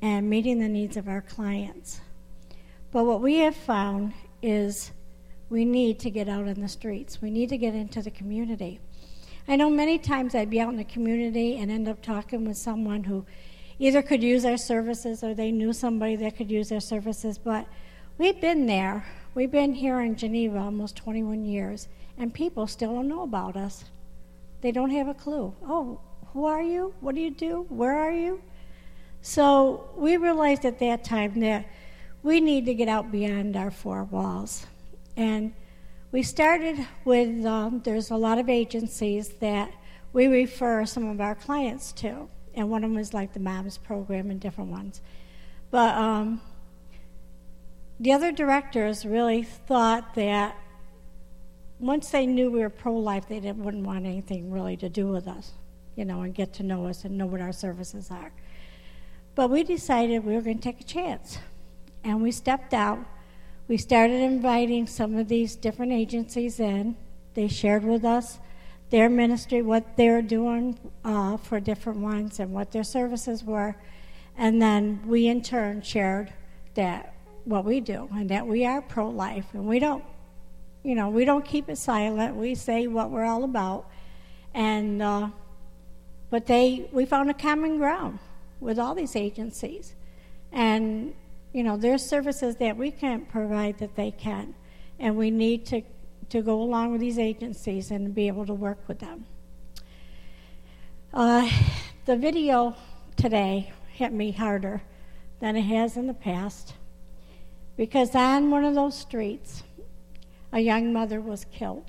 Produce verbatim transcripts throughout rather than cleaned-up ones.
and meeting the needs of our clients. But what we have found is we need to get out in the streets. We need to get into the community. I know many times I'd be out in the community and end up talking with someone who either could use our services or they knew somebody that could use our services, but we've been there. We've been here in Geneva almost twenty-one years, and people still don't know about us. They don't have a clue. Oh, who are you? What do you do? Where are you? So we realized at that time that we need to get out beyond our four walls. And we started with, um, there's a lot of agencies that we refer some of our clients to, and one of them is like the MOMS program and different ones. But um, the other directors really thought that once they knew we were pro-life, they didn't, wouldn't want anything really to do with us, you know, and get to know us and know what our services are. But we decided we were going to take a chance, and we stepped out. We started inviting some of these different agencies in. They shared with us their ministry, what they're doing uh, for different ones and what their services were. And then we, in turn, shared that what we do and that we are pro-life. And we don't, you know, we don't keep it silent. We say what we're all about. And uh, but they, we found a common ground with all these agencies. And you know, there's services that we can't provide that they can, and we need to, to go along with these agencies and be able to work with them. Uh, the video today hit me harder than it has in the past, because on one of those streets, a young mother was killed.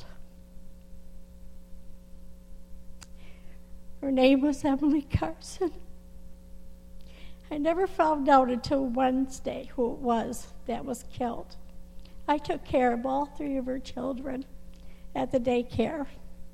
Her name was Emily Carson. I never found out until Wednesday who it was that was killed. I took care of all three of her children at the daycare.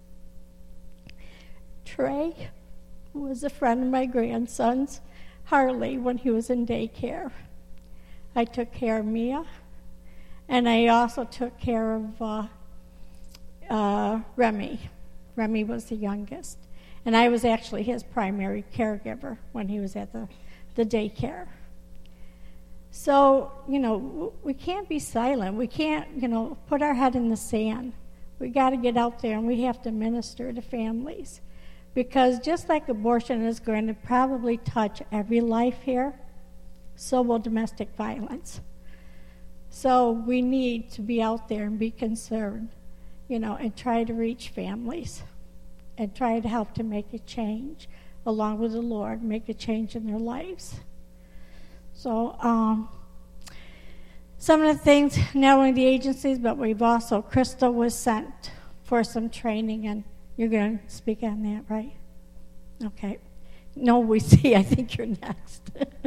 Trey was a friend of my grandson's, Harley, when he was in daycare. I took care of Mia, and I also took care of uh, uh, Remy. Remy was the youngest, and I was actually his primary caregiver when he was at the the daycare. So, you know, we can't be silent. We can't, you know, put our head in the sand. We got to get out there and we have to minister to families. Because just like abortion is going to probably touch every life here, so will domestic violence. So we need to be out there and be concerned, you know, and try to reach families and try to help to make a change along with the Lord, make a change in their lives. So um, some of the things, not only the agencies, but we've also, Crystal was sent for some training, and you're going to speak on that, right? Okay. No, we see, I think you're next.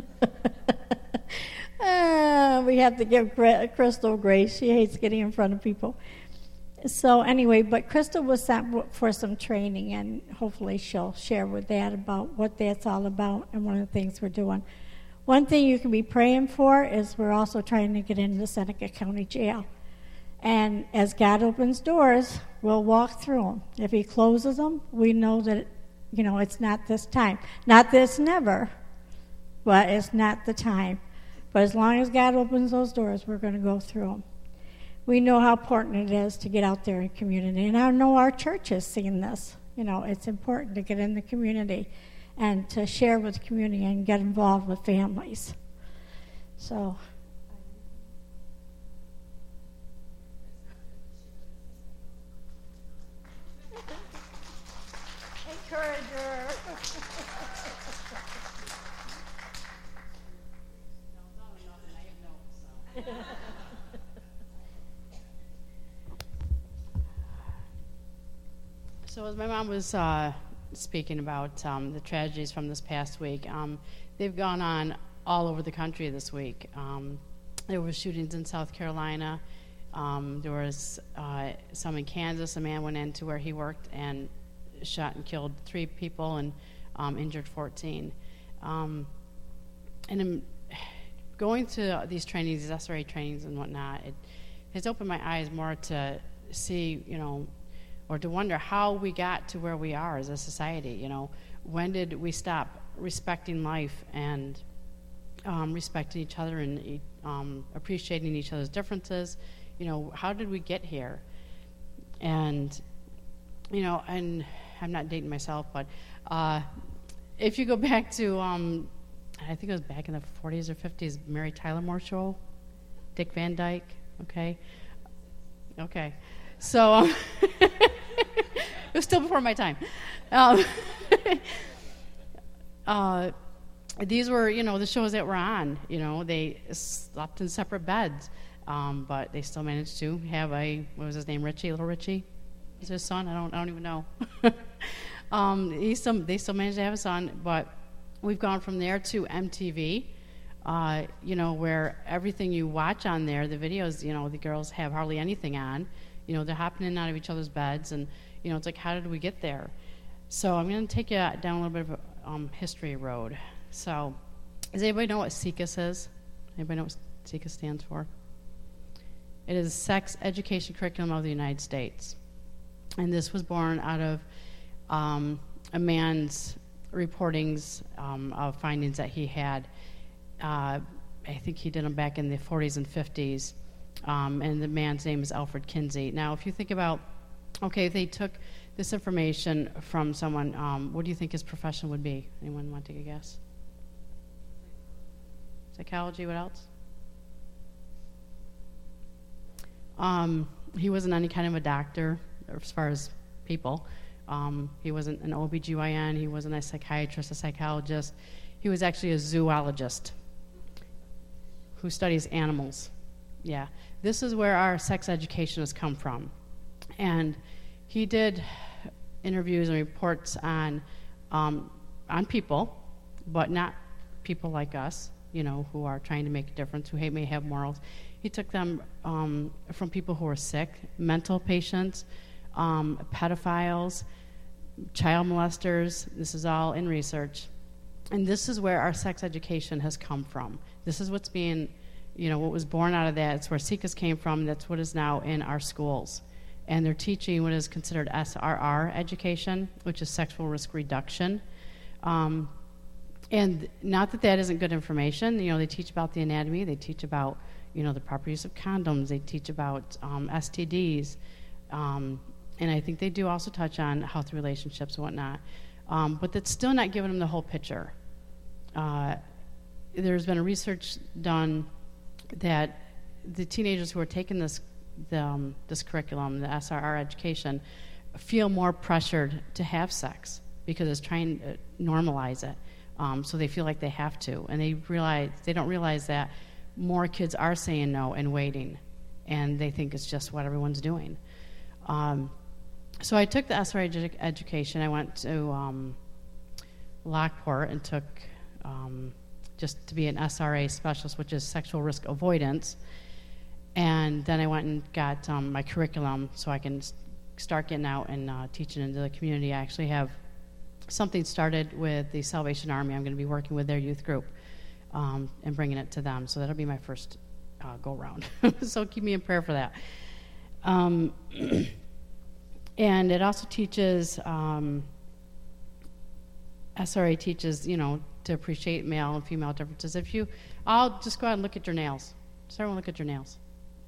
uh, we have to give Crystal grace. She hates getting in front of people. So anyway, but Crystal was sent for some training, and hopefully she'll share with that about what that's all about and one of the things we're doing. One thing you can be praying for is we're also trying to get into the Seneca County Jail. And as God opens doors, we'll walk through them. If he closes them, we know that, you know, it's not this time. Not this never, but it's not the time. But as long as God opens those doors, we're going to go through them. We know how important it is to get out there in community. And I know our church has seen this. You know, it's important to get in the community and to share with the community and get involved with families. So... Encourager. So as my mom was uh, speaking about um, the tragedies from this past week, um, they've gone on all over the country this week. Um, there were shootings in South Carolina. Um, there was uh, some in Kansas. A man went into where he worked and shot and killed three people and um, injured fourteen. Um, and I'm going to these trainings, these S R A trainings and whatnot, it has opened my eyes more to see, you know, or to wonder how we got to where we are as a society. You know, when did we stop respecting life and um, respecting each other and um, appreciating each other's differences. You know, how did we get here? And, you know, and I'm not dating myself, but uh, if you go back to, um, I think it was back in the forties or fifties, Mary Tyler Moore Show, Dick Van Dyke, okay? Okay. So, um, it was still before my time. Um, uh, these were, you know, the shows that were on. You know, they slept in separate beds, um, but they still managed to have a, what was his name, Richie, Little Richie? Is his son? I don't, I don't even know. um, he still, they still managed to have a son, but we've gone from there to M T V. Uh, you know, where everything you watch on there, the videos, you know, the girls have hardly anything on. You know, they're hopping in and out of each other's beds, and, you know, it's like, how did we get there? So I'm going to take you down a little bit of a um, history road. So does anybody know what S E C U S is? Anybody know what S E C U S stands for? It is Sex Education Curriculum of the United States. And this was born out of um, a man's reportings um, of findings that he had. Uh, I think he did them back in the forties and fifties, um, and the man's name is Alfred Kinsey. Now, if you think about, okay, if they took this information from someone, um, what do you think his profession would be? Anyone want to take a guess? Psychology, what else? Um, he wasn't any kind of a doctor as far as people. Um, he wasn't an O B G Y N, he wasn't a psychiatrist, a psychologist. He was actually a zoologist who studies animals. Yeah, this is where our sex education has come from. And he did interviews and reports on um, on people, but not people like us, you know, who are trying to make a difference, who may have morals. He took them um, from people who are sick, mental patients, um, pedophiles, child molesters. This is all in research. And this is where our sex education has come from. This is what's being, you know, what was born out of that. It's where S E C U S came from. That's what is now in our schools. And they're teaching what is considered S R R education, which is sexual risk reduction. Um, and not that that isn't good information. You know, they teach about the anatomy. They teach about, you know, the proper use of condoms. They teach about um, S T Ds. Um, and I think they do also touch on healthy relationships and whatnot. Um, but that's still not giving them the whole picture. Uh, there's been a research done that the teenagers who are taking this the, um, this curriculum, the S R R education, feel more pressured to have sex because it's trying to normalize it. Um, so they feel like they have to, and they realize they don't realize that more kids are saying no and waiting, and they think it's just what everyone's doing. Um, So I took the S R R edu- education. I went to um, Lockport and took um, just to be an S R A specialist, which is sexual risk avoidance. And then I went and got um, my curriculum so I can s- start getting out and uh, teaching into the community. I actually have something started with the Salvation Army. I'm going to be working with their youth group um, and bringing it to them. So that'll be my first uh, go-round. So keep me in prayer for that. Um, And it also teaches, um, S R A teaches, you know, to appreciate male and female differences. If you, I'll just go ahead and look at your nails. Just everyone look at your nails.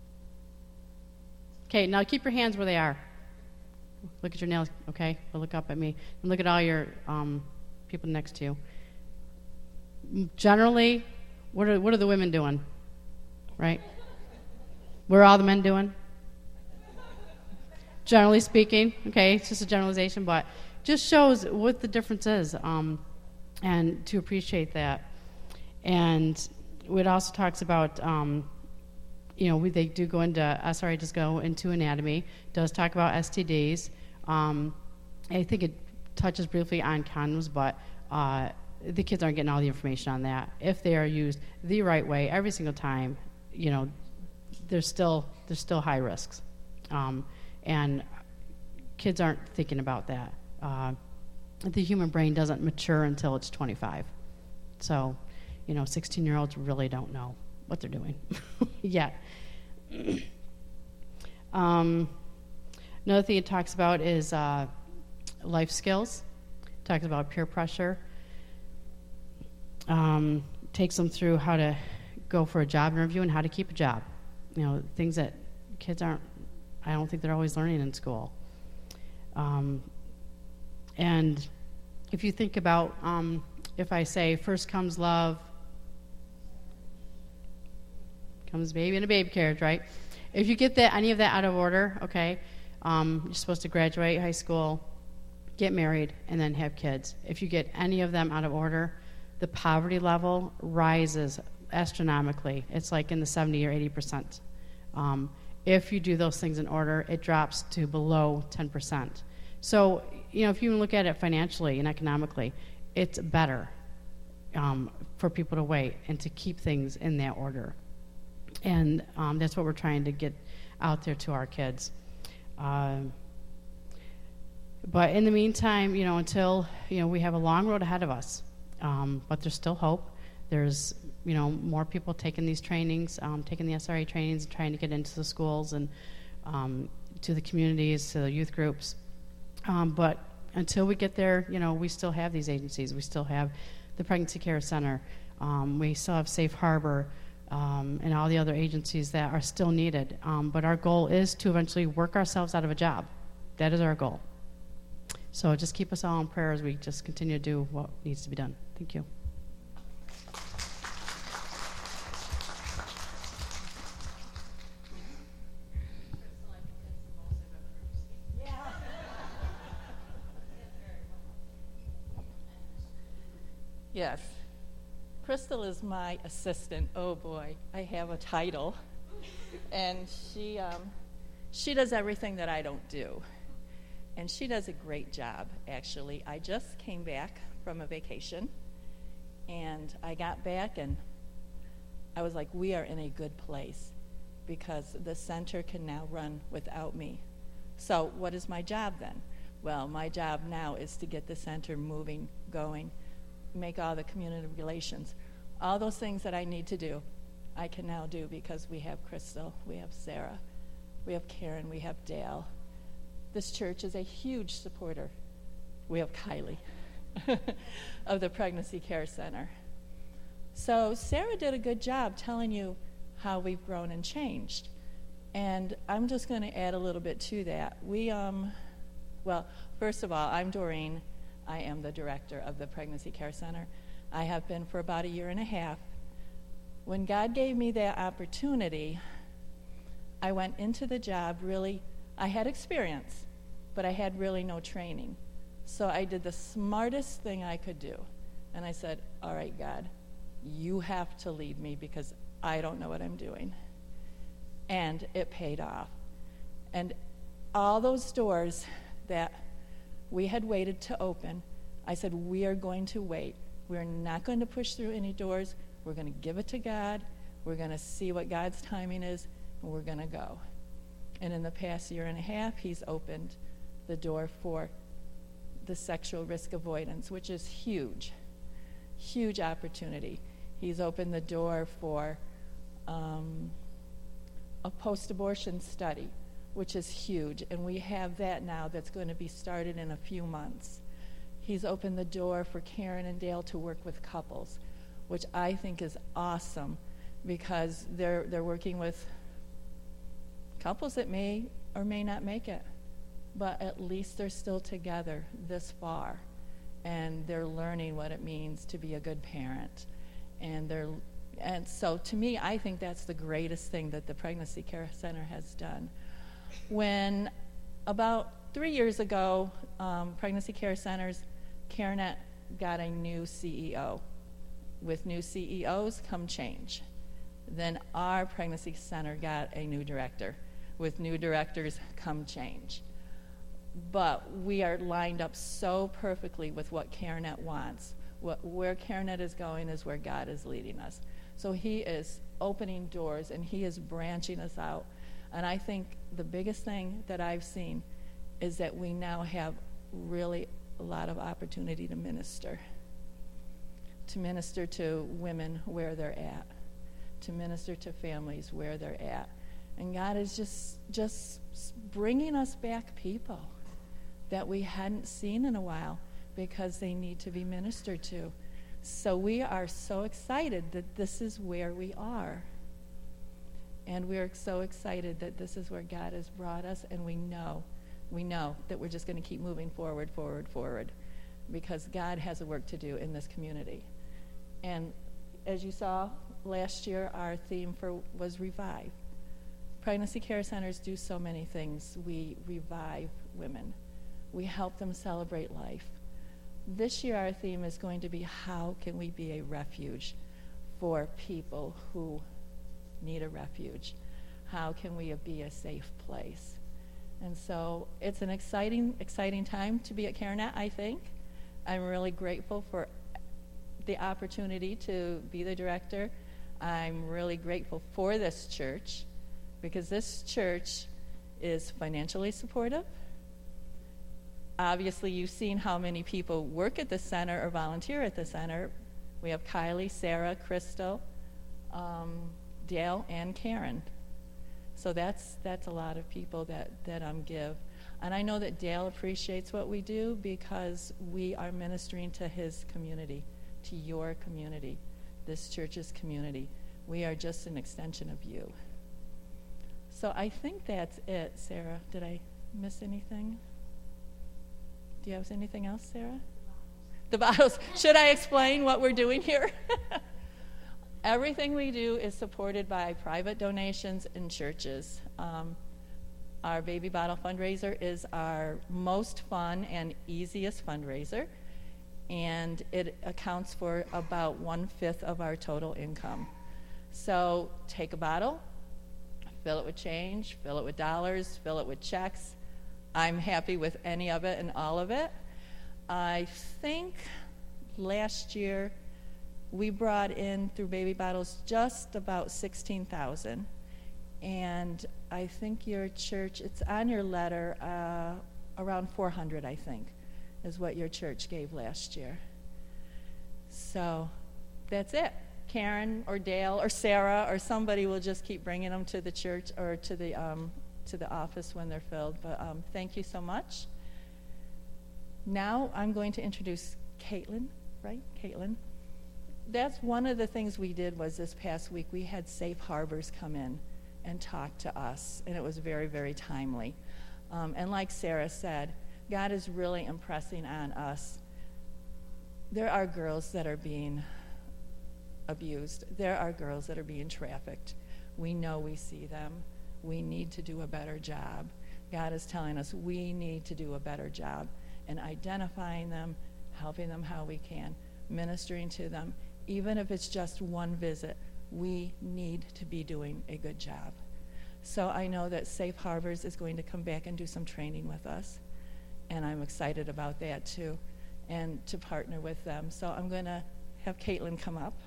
Okay, now keep your hands where they are. Look at your nails, okay? Or look up at me. And look at all your um, people next to you. Generally, what are, what are the women doing? Right? What are all the men doing? Generally speaking, okay, it's just a generalization, but just shows what the difference is, um, and to appreciate that. And it also talks about, um, you know, we, they do go into, S R A does go into anatomy, does talk about S T Ds. Um, I think it touches briefly on condoms, but uh, the kids aren't getting all the information on that. If they are used the right way every single time, you know, there's still, there's still high risks. Um, And kids aren't thinking about that. Uh, the human brain doesn't mature until it's twenty-five. So, you know, sixteen-year-olds really don't know what they're doing yet. um, another thing it talks about is uh, life skills. It talks about peer pressure. Um, takes them through how to go for a job interview and how to keep a job. You know, things that kids aren't, I don't think they're always learning in school. Um, and if you think about, um, if I say first comes love, comes baby in a baby carriage, right? If you get that any of that out of order, okay, um, you're supposed to graduate high school, get married, and then have kids. If you get any of them out of order, the poverty level rises astronomically. It's like in the seventy or eighty percent. Um, if you do those things in order, it drops to below ten percent. So, you know, if you look at it financially and economically, it's better um, for people to wait and to keep things in that order. And um, that's what we're trying to get out there to our kids. Uh, but in the meantime, you know, until, you know, we have a long road ahead of us, um, but there's still hope. There's, you know, more people taking these trainings, um, taking the S R A trainings, and trying to get into the schools and um, to the communities, to the youth groups. Um, but until we get there, you know, we still have these agencies. We still have the Pregnancy Care Center. Um, we still have Safe Harbor. Um, and all the other agencies that are still needed. Um, but our goal is to eventually work ourselves out of a job. That is our goal. So just keep us all in prayer as we just continue to do what needs to be done. Thank you. Yes. Crystal is my assistant. Oh boy, I have a title. And she um, she does everything that I don't do. And she does a great job, actually. I just came back from a vacation, and I got back, and I was like, we are in a good place because the center can now run without me. So what is my job then? Well, my job now is to get the center moving, going, make all the community relations. All those things that I need to do, I can now do because we have Crystal, we have Sarah, we have Karen, we have Dale. This church is a huge supporter. We have Kylie of the Pregnancy Care Center. So Sarah did a good job telling you how we've grown and changed. And I'm just going to add a little bit to that. We, um, well, first of all, I'm Doreen. I am the director of the Pregnancy Care Center. I have been for about a year and a half. When God gave me that opportunity, I went into the job really, I had experience, but I had really no training. So I did the smartest thing I could do. And I said, all right, God, you have to lead me because I don't know what I'm doing. And it paid off. And all those doors that we had waited to open, I said, we are going to wait. We're not going to push through any doors. We're going to give it to God. We're going to see what God's timing is, and we're going to go. And in the past year and a half, he's opened the door for the sexual risk avoidance, which is huge, huge opportunity. He's opened the door for um, a post-abortion study, which is huge, and we have that now that's going to be started in a few months. He's opened the door for Karen and Dale to work with couples, which I think is awesome because they're they're working with couples that may or may not make it, but at least they're still together this far, and they're learning what it means to be a good parent, and they're and so to me, I think that's the greatest thing that the Pregnancy Care Center has done. When about three years ago, um, Pregnancy Care Centers, CareNet got a new C E O. With new C E Os come change. Then our Pregnancy Center got a new director. With new directors come change. But we are lined up so perfectly with what CareNet wants. What, where CareNet is going is where God is leading us. So he is opening doors and he is branching us out. And I think the biggest thing that I've seen is that we now have really a lot of opportunity to minister. To minister to women where they're at. To minister to families where they're at. And God is just just bringing us back people that we hadn't seen in a while because they need to be ministered to. So we are so excited that this is where we are. And we're so excited that this is where God has brought us, and we know, we know that we're just going to keep moving forward, forward, forward, because God has a work to do in this community. And as you saw last year, our theme for was Revive. Pregnancy care centers do so many things. We revive women. We help them celebrate life. This year our theme is going to be, how can we be a refuge for people who need a refuge? How can we be a safe place? And so it's an exciting, exciting time to be at CareNet, I think. I'm really grateful for the opportunity to be the director. I'm really grateful for this church, because this church is financially supportive. Obviously, you've seen how many people work at the center or volunteer at the center. We have Kylie, Sarah, Crystal, um, Dale, and Karen. So that's that's a lot of people that, that um, give. And I know that Dale appreciates what we do, because we are ministering to his community, to your community, this church's community. We are just an extension of you. So I think that's it, Sarah. Did I miss anything? Do you have anything else, Sarah? The bottles. Should I explain what we're doing here? Everything we do is supported by private donations and churches. Um, our baby bottle fundraiser is our most fun and easiest fundraiser, and it accounts for about one-fifth of our total income. So take a bottle, fill it with change, fill it with dollars, fill it with checks. I'm happy with any of it and all of it. I think last year we brought in, through baby bottles, just about sixteen thousand. And I think your church, it's on your letter, uh, around four hundred, I think, is what your church gave last year. So that's it. Karen or Dale or Sarah or somebody will just keep bringing them to the church or to the um, to the office when they're filled. But um, thank you so much. Now I'm going to introduce Caitlin, right? Caitlin. That's one of the things we did was this past week we had Safe Harbors come in and talk to us, and it was very, very timely. Um, and like Sarah said, God is really impressing on us. There are girls that are being abused. There are girls that are being trafficked. We know we see them. We need to do a better job. God is telling us we need to do a better job in identifying them, helping them how we can, ministering to them. Even if it's just one visit, we need to be doing a good job. So I know that Safe Harbors is going to come back and do some training with us, and I'm excited about that too, and to partner with them. So I'm going to have Caitlin come up.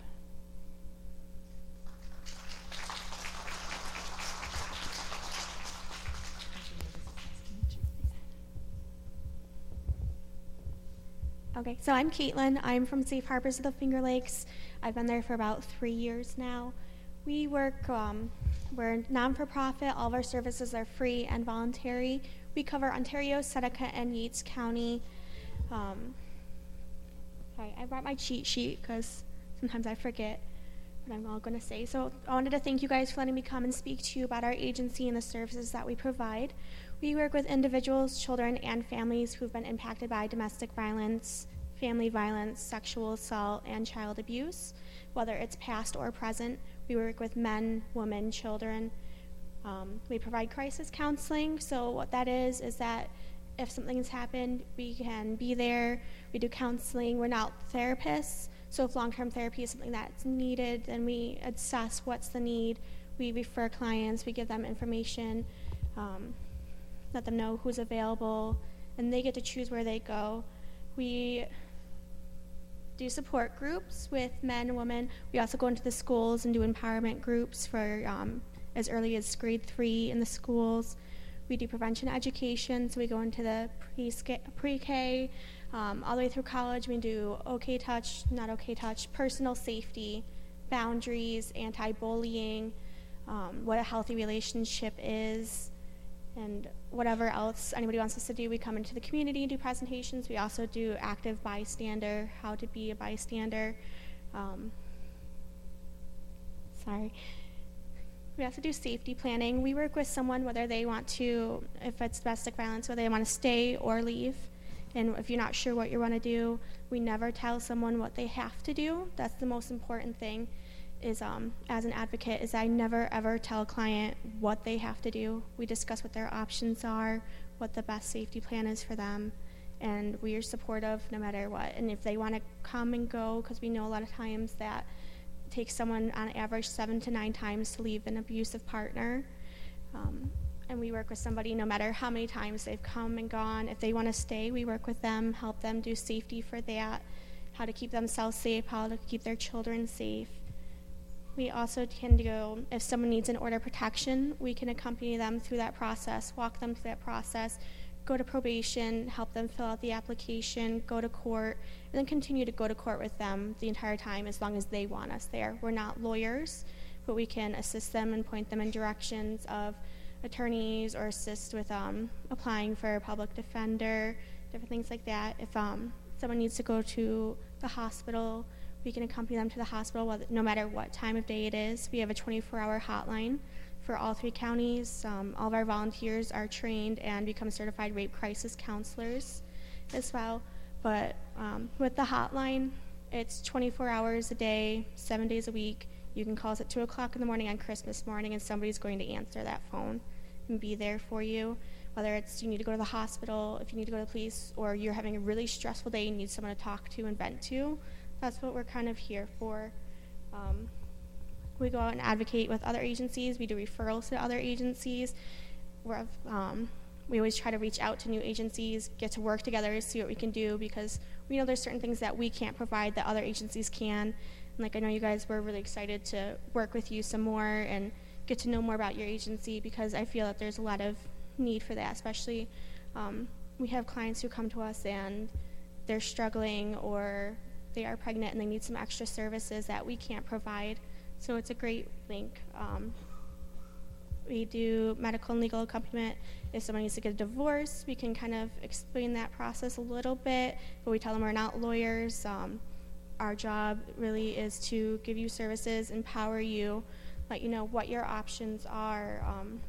Okay, so I'm Caitlin. I'm from Safe Harbors of the Finger Lakes. I've been there for about three years now. We work, um, we're non-for-profit. All of our services are free and voluntary. We cover Ontario, Seneca, and Yates County. Um, sorry, I brought my cheat sheet because sometimes I forget what I'm all going to say. So I wanted to thank you guys for letting me come and speak to you about our agency and the services that we provide. We work with individuals, children, and families who've been impacted by domestic violence, family violence, sexual assault, and child abuse, whether it's past or present. We work with men, women, children. Um, we provide crisis counseling. So what that is, is that if something's happened, we can be there. We do counseling. We're not therapists. So if long-term therapy is something that's needed, then we assess what's the need. We refer clients. We give them information. Um, let them know who's available, and they get to choose where they go. We do support groups with men and women. We also go into the schools and do empowerment groups for um, as early as grade three in the schools. We do prevention education, so we go into the pre-K, um, all the way through college. We do OK Touch, not OK Touch, personal safety, boundaries, anti-bullying, um, what a healthy relationship is. and whatever else anybody wants us to do. We come into the community and do presentations. We also do active bystander, how to be a bystander. Um, sorry. We also do safety planning. We work with someone whether they want to, if it's domestic violence, whether they want to stay or leave. And if you're not sure what you want to do, we never tell someone what they have to do. That's the most important thing is um, as an advocate is I never ever tell a client what they have to do. We discuss what their options are, what the best safety plan is for them, and we are supportive no matter what. And if they want to come and go, because we know a lot of times that it takes someone on average seven to nine times to leave an abusive partner. Um, and we work with somebody no matter how many times they've come and gone. If they want to stay, we work with them, help them do safety for that, how to keep themselves safe, how to keep their children safe. We also can go, if someone needs an order of protection, we can accompany them through that process, walk them through that process, go to probation, help them fill out the application, go to court, and then continue to go to court with them the entire time as long as they want us there. We're not lawyers, but we can assist them and point them in directions of attorneys or assist with um, applying for a public defender, different things like that. If um, someone needs to go to the hospital, we can accompany them to the hospital no matter what time of day it is. We have a twenty-four hour hotline for all three counties. Um, all of our volunteers are trained and become certified rape crisis counselors as well. But um, with the hotline, it's twenty-four hours a day, seven days a week. You can call us at two o'clock in the morning on Christmas morning, and somebody's going to answer that phone and be there for you. Whether it's you need to go to the hospital, if you need to go to the police, or you're having a really stressful day and need someone to talk to and vent to, that's what we're kind of here for. Um, we go out and advocate with other agencies. We do referrals to other agencies. We're, um, we always try to reach out to new agencies, get to work together, see what we can do, because we know there's certain things that we can't provide that other agencies can. And like I know you guys were really excited to work with you some more and get to know more about your agency, because I feel that there's a lot of need for that, especially um, we have clients who come to us and they're struggling or they are pregnant and they need some extra services that we can't provide. So it's a great link. Um, we do medical and legal accompaniment. If someone needs to get a divorce, we can kind of explain that process a little bit, but we tell them we're not lawyers. Um, our job really is to give you services, empower you, let you know what your options are. Um,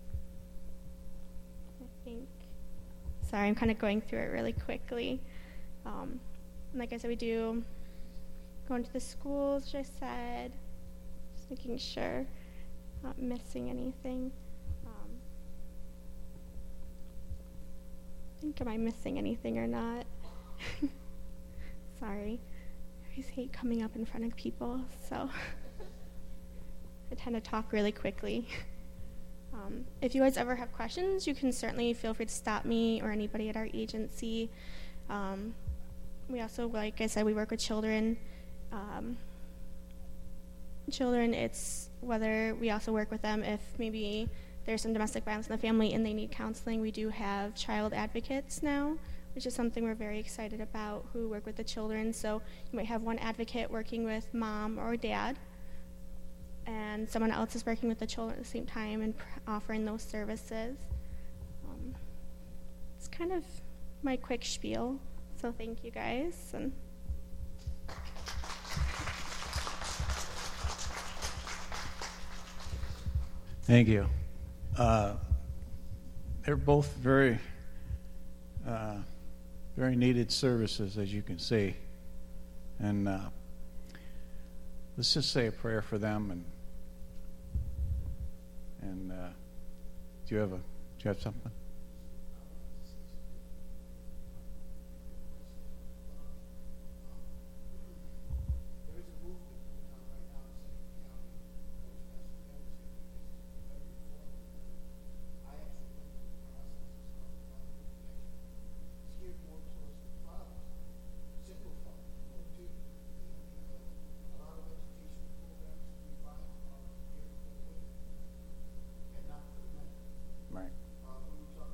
I think, sorry, I'm kind of going through it really quickly. Um, like I said, we do go into the schools, which I said, just making sure not missing anything. Um, I think, am I missing anything or not? Sorry. I always hate coming up in front of people, so I tend to talk really quickly. Um, if you guys ever have questions, you can certainly feel free to stop me or anybody at our agency. Um, we also, like I said, we work with children. Um, children, it's whether we also work with them if maybe there's some domestic violence in the family and they need counseling. We do have child advocates now, which is something we're very excited about, who work with the children. So you might have one advocate working with mom or dad, and someone else is working with the children at the same time and pr- offering those services. Um, it's kind of my quick spiel, so thank you guys. And thank you. Uh, they're both very, uh, very needed services, as you can see. And uh, let's just say a prayer for them. And and uh, do you have a do you have something? Right. Uh, we were talking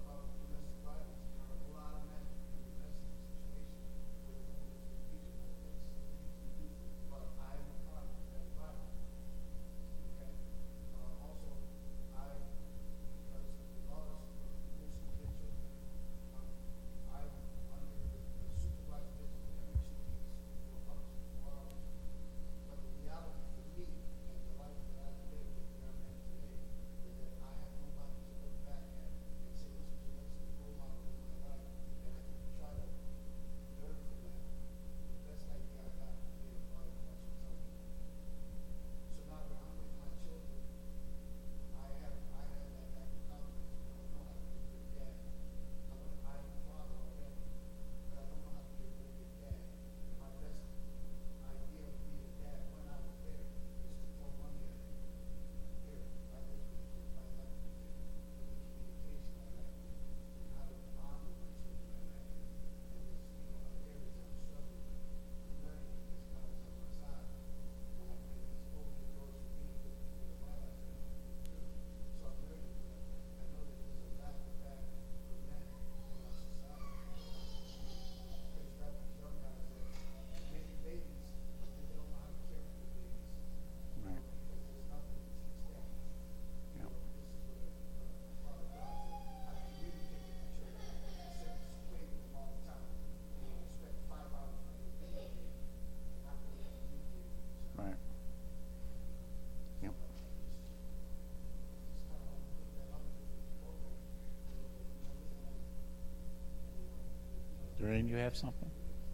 Didn't you have something?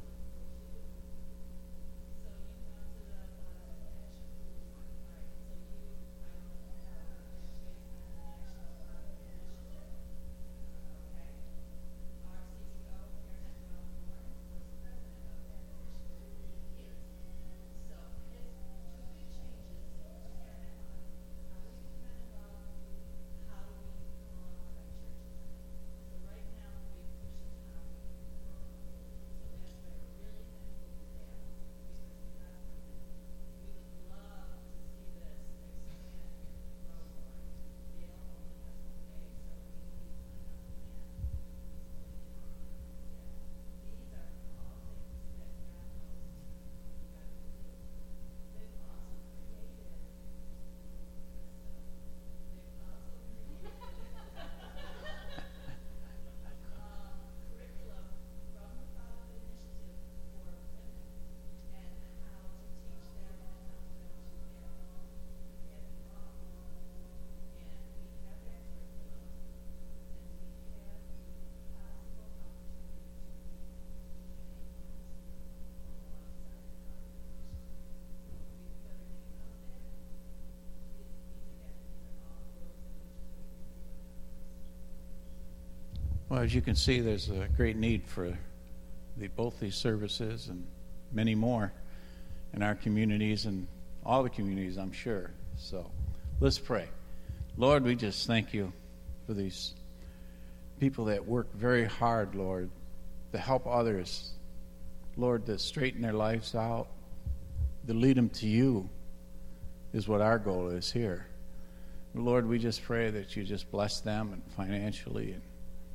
Well, as you can see, there's a great need for the, both these services and many more in our communities and all the communities, I'm sure. So let's pray. Lord, we just thank you for these people that work very hard, Lord, to help others, Lord, to straighten their lives out, to lead them to you is what our goal is here. Lord, we just pray that you just bless them and financially and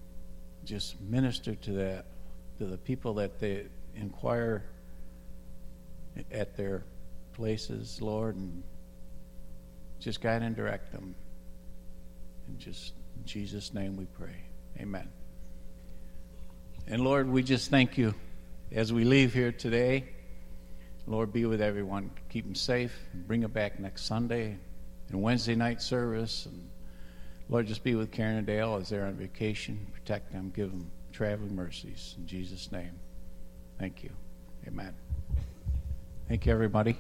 just minister to that, to the people that they inquire at their places, Lord, and just guide and direct them. And just in Jesus' name we pray. Amen. And Lord, we just thank you as we leave here today. Lord, be with everyone. Keep them safe. Bring them back next Sunday and Wednesday night service. And Lord, just be with Karen and Dale as they're on vacation. Protect them. Give them traveling mercies. In Jesus' name, thank you. Amen. Thank you, everybody.